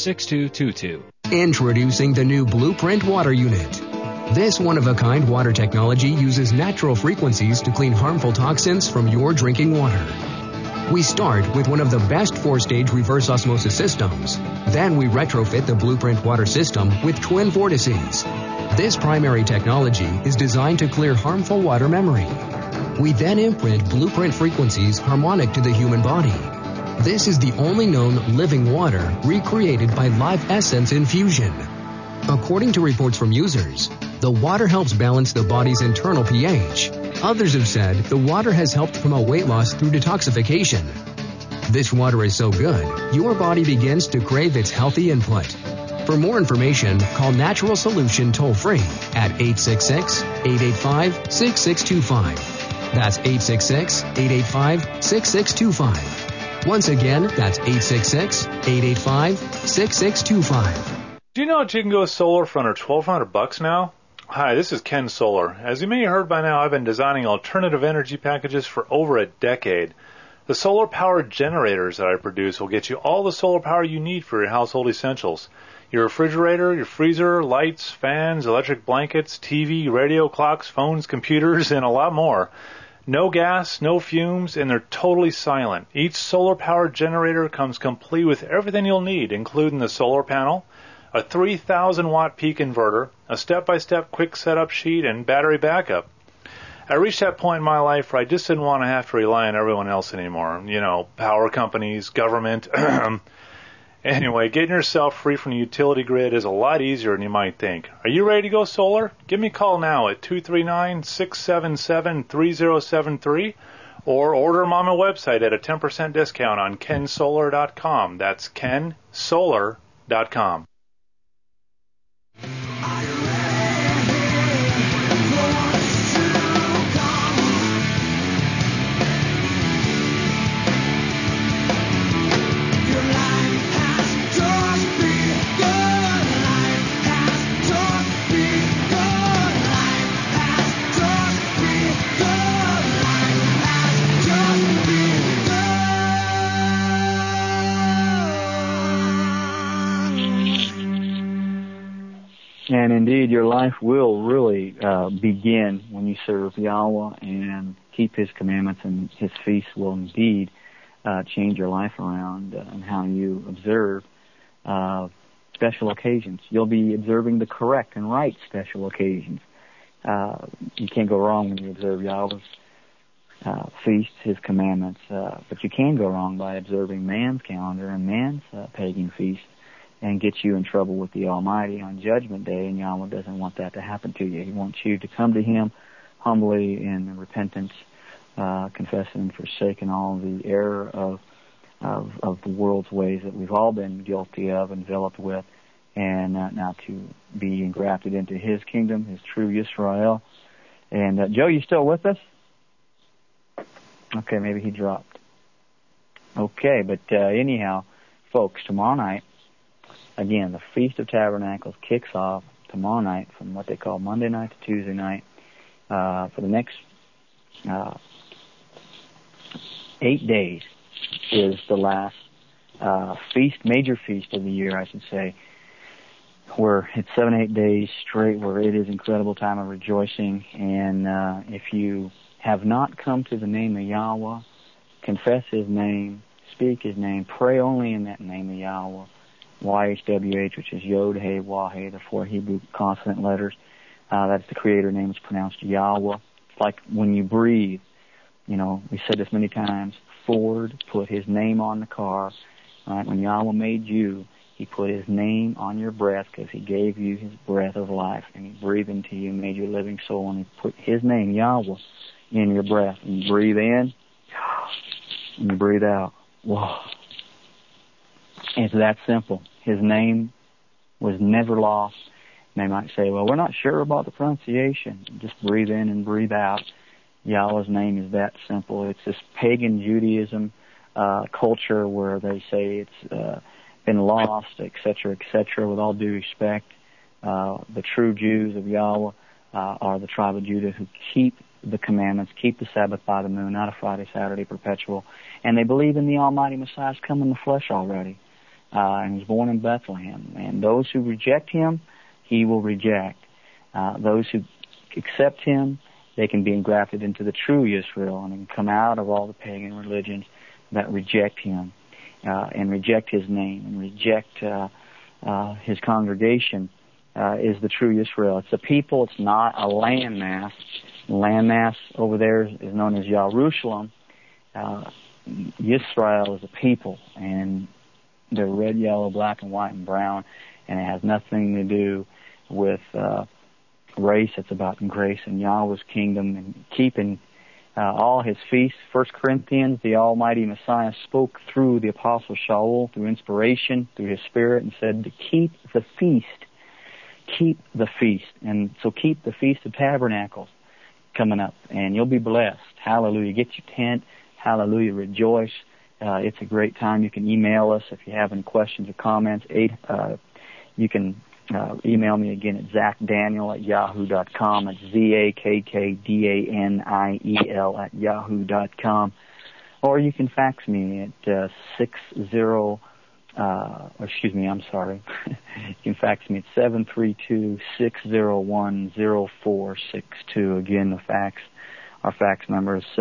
Introducing the new Blueprint Water Unit. This one-of-a-kind water technology uses natural frequencies to clean harmful toxins from your drinking water. We start with one of the best 4-stage reverse osmosis systems. Then we retrofit the Blueprint water system with twin vortices. This primary technology is designed to clear harmful water memory. We then imprint Blueprint frequencies harmonic to the human body. This is the only known living water recreated by Live Essence infusion. According to reports from users, the water helps balance the body's internal pH. Others have said the water has helped promote weight loss through detoxification. This water is so good, your body begins to crave its healthy input. For more information, call Natural Solution toll-free at 866-885-6625. That's 866-885-6625. Once again, that's 866-885-6625. Do you know that you can go solar for under $1,200 now? Hi, this is Ken Solar. As you may have heard by now, I've been designing alternative energy packages for over a decade. The solar-powered generators that I produce will get you all the solar power you need for your household essentials. Your refrigerator, your freezer, lights, fans, electric blankets, TV, radio, clocks, phones, computers, and a lot more. No gas, no fumes, and they're totally silent. Each solar-powered generator comes complete with everything you'll need, including the solar panel, a 3,000-watt peak inverter, a step-by-step quick setup sheet, and battery backup. I reached that point in my life where I just didn't want to have to rely on everyone else anymore. You know, power companies, government. Anyway, getting yourself free from the utility grid is a lot easier than you might think. Are you ready to go solar? Give me a call now at 239-677-3073 or order them on my website at a 10% discount on kensolar.com. That's kensolar.com. And indeed, your life will really begin when you serve Yahweh and keep His commandments, and His feasts will indeed change your life around and how you observe special occasions. You'll be observing the correct and right special occasions. You can't go wrong when you observe Yahweh's feasts, His commandments, but you can go wrong by observing man's calendar and man's pagan feasts, and get you in trouble with the Almighty on Judgment Day, and Yahweh doesn't want that to happen to you. He wants you to come to Him humbly in repentance confessing and forsaking all the error of the world's ways that we've all been guilty of, enveloped with, and now to be engrafted into His kingdom, His true Yisrael. And Joe, you still with us? Okay, maybe he dropped. Okay, but anyhow, folks, tomorrow night, again, the Feast of Tabernacles kicks off tomorrow night from what they call Monday night to Tuesday night. For the next 8 days is the last major feast of the year, I should say, where it's 7-8 days straight, where it is incredible time of rejoicing. And if you have not come to the name of Yahweh, confess His name, speak His name, pray only in that name of Yahweh, YHWH, which is Yod, He, Wah, He, the 4 Hebrew consonant letters. That's the Creator name. It's pronounced Yahweh. It's like when you breathe, we said this many times, Ford put his name on the car. Right? When Yahweh made you, He put His name on your breath because He gave you His breath of life, and He breathed into you, made you a living soul, and He put His name, Yahweh, in your breath. And you breathe in, and you breathe out. Whoa. It's that simple. His name was never lost. And they might say, well, we're not sure about the pronunciation. Just breathe in and breathe out. Yahweh's name is that simple. It's this pagan Judaism culture where they say it's been lost, etc., etc. With all due respect, the true Jews of Yahweh are the tribe of Judah who keep the commandments, keep the Sabbath by the moon, not a Friday, Saturday, perpetual. And they believe in the Almighty Messiah's come in the flesh already. And He's born in Bethlehem. And those who reject Him, He will reject. Those who accept Him, they can be engrafted into the true Israel and can come out of all the pagan religions that reject Him and reject His name and reject His congregation is the true Israel. It's a people. It's not a landmass. The landmass over there is known as Yahushua. Yisrael is a people, and they're red, yellow, black, and white, and brown, and it has nothing to do with race. It's about grace and Yahweh's kingdom and keeping all His feasts. 1 Corinthians, the Almighty Messiah spoke through the Apostle Shaul, through inspiration, through His Spirit, and said to keep the feast. Keep the feast. And so keep the Feast of Tabernacles coming up, and you'll be blessed. Hallelujah. Get your tent. Hallelujah. Rejoice. It's a great time. You can email us if you have any questions or comments. You can email me again at zackdaniel@yahoo.com. It's ZAKKDANIEL@yahoo.com. Or you can fax me at you can fax me at 732-601-0462. Again, our fax number is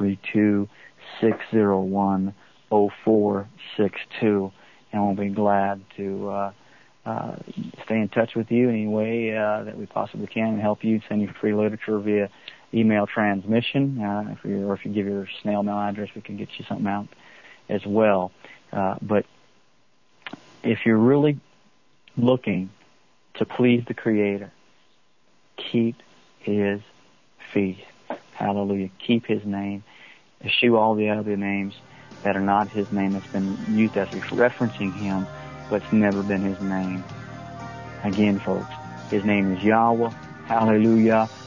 732-601-0462. And we'll be glad to stay in touch with you any way that we possibly can and help you. Send you free literature via email transmission. If you give your snail mail address, we can get you something out as well. But if you're really looking to please the Creator, keep His feast. Hallelujah. Keep His name. Eschew all the other names that are not His name, that's been used as referencing Him, but it's never been His name. Again, folks, His name is Yahweh. Hallelujah.